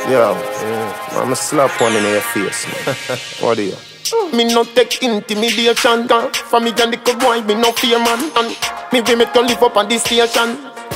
Yo, I'ma slap one in your face, man. What are you? Me no take intimidation, girl. For me and the good boy, me no fear, man. And me we make you live up on this station.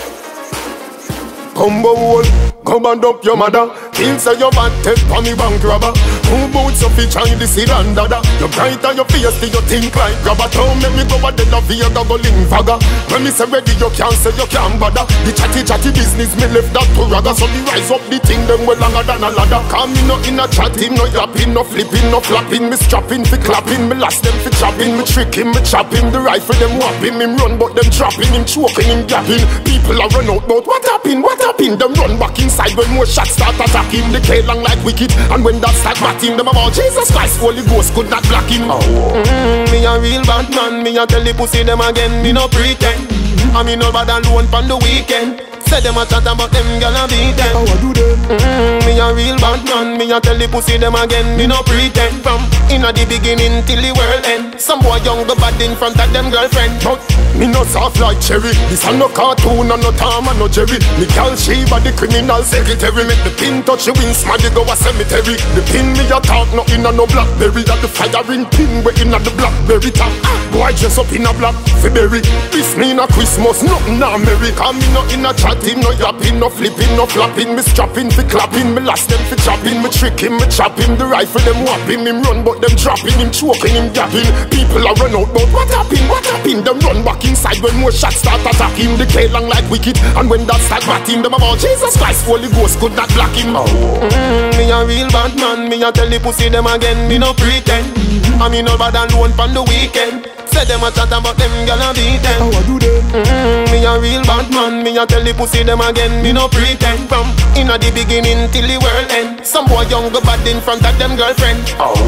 Combo wall, go band up your mother. Things say your bad take for me bank robber. Two boots of each eye, this is dada. You bright on your face, till you think like grabber. Don't make me go a dead of you, go link fagger. When me say ready, you can't say you can't bother. The chatty business, me left that to ragga. So the rise up the thing, them well longer than a ladder. Call me no in a chatting, no yapping, no flipping, no flapping. Me strapping, fi clapping, me last them fi chopping. Me tricking, me chopping. The rifle them whopping, him run but them dropping. Him choking, him gapping. People are run out, but what happened? What happened? Them run back inside when more shots start attacking. The K long like wicked, and when that start batting, them about Jesus Christ, Holy Ghost could not block him. Me a real bad man, me a tell the pussy them again, me no pretend. I me no bad alone pon the weekend. Say them a chat about them girl and beat them. How I do them? Me a real bad man, me a tell the pussy them again, me no pretend. From inna the beginning till the world end. Some boy young go bad in front of them girlfriend, but me no soft like cherry. This a no cartoon and no Tom and no Jerry. Me call Sheba the criminal secretary. Make the pin touch the wings, man, go a cemetery. The pin me a talk, no inna no blackberry. That the firing pin we inna the blackberry top. Boy dress up in a black February. This me inna Christmas, nothing na merry. Cause me no inna chatting, no yapping, no flipping, no flapping. Me strapping fi clapping, me last them fi chopping. Me tricking, me chopping. The rifle them whopping, him run but them dropping. Him choking, him gapping. People a run out, but what happened? What happened? Them run back inside when more shots start attacking. The K long like wicked, and when that start batting, them about Jesus Christ, Holy Ghost could not block him. Me a real bad man, me a tell the pussy them again, me no pretend. I me no bad alone pon the weekend. Say them a chat about them girl and beat them. How I do them? Me a real bad man, me a tell the pussy them again, me no pretend. From inna the beginning till the world end. Some boy young go bad in front of them girlfriend.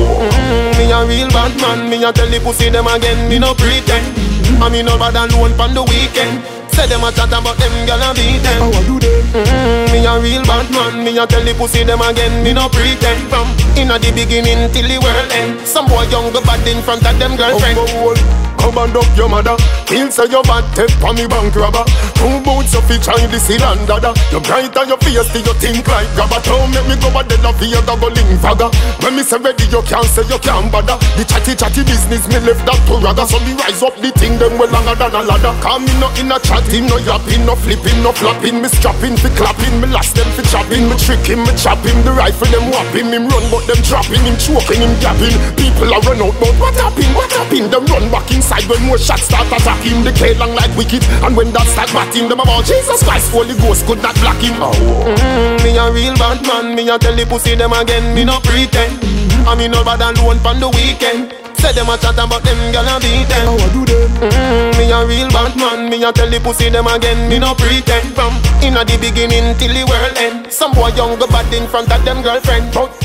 Me a real bad man, me a tell the pussy them again, me no pretend. I me no bad alone pon the weekend. Say them a chat about them girl and beat them. How I do them? Me a real bad man, me a tell the pussy them again, me no pretend. From inna the beginning till the world end. Some boy young go bad in front of them girlfriend. Come and up your mother. Feel say your bad take for me bank robber. Two boots of each eye, this is dada. You bright on your face, till you think like grabber. Don't make me go a dead of you, go link fagger. When me say ready, you can't say you can't bother. The chatty business, me left that to ragga. So me rise up the thing, them well longer than a ladder. Call me no in a chatting, no yapping, no flipping, no flapping. Me strapping, fi clapping, me last them fi chopping. Me tricking, me chopping. The rifle them whopping, him run but them dropping. Him choking, him gapping. People are run out, but what happened? What happened? Them run back inside when more shots start attacking. The K long like wicked, and when that start batting, them about Jesus Christ, Holy Ghost could not block him. Me a real bad man, me a tell the pussy them again, me no pretend. I me no bad alone pon the weekend. Say them a chat about them girl and beat them. How I do them? Me a real bad man, me a tell the pussy them again, me no pretend. From inna the beginning till the world end. Some boy young go bad in front of them girlfriend, but